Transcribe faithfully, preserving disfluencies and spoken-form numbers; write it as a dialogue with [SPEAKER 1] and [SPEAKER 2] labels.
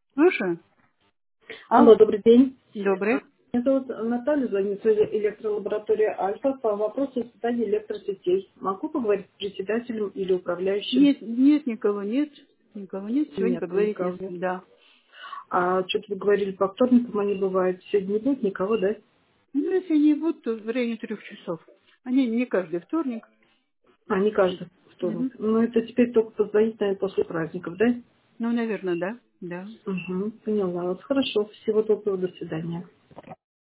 [SPEAKER 1] Слушаю.
[SPEAKER 2] Алло,
[SPEAKER 1] Алло,
[SPEAKER 2] добрый день.
[SPEAKER 1] добрый.
[SPEAKER 2] Меня зовут Наталья, звонит из электролаборатория Альфа по вопросу испытания электросетей. Могу поговорить с председателем или управляющим?
[SPEAKER 1] Нет, нет, никого нет. Никого нет. Сегодня
[SPEAKER 2] Нет,
[SPEAKER 1] поговорить не с
[SPEAKER 2] никого.
[SPEAKER 1] кем. Да.
[SPEAKER 2] А что-то вы говорили, по вторникам они бывают. Сегодня не будет никого, да?
[SPEAKER 1] Ну, если они будут, то в районе трех часов. Они не каждый вторник.
[SPEAKER 2] А, не каждый вторник.
[SPEAKER 1] Мгм.
[SPEAKER 2] Ну, это теперь только позвонить, наверное, после праздников, да?
[SPEAKER 1] Ну, наверное, да. Да.
[SPEAKER 2] Угу, поняла. Вот хорошо. Всего доброго, до свидания.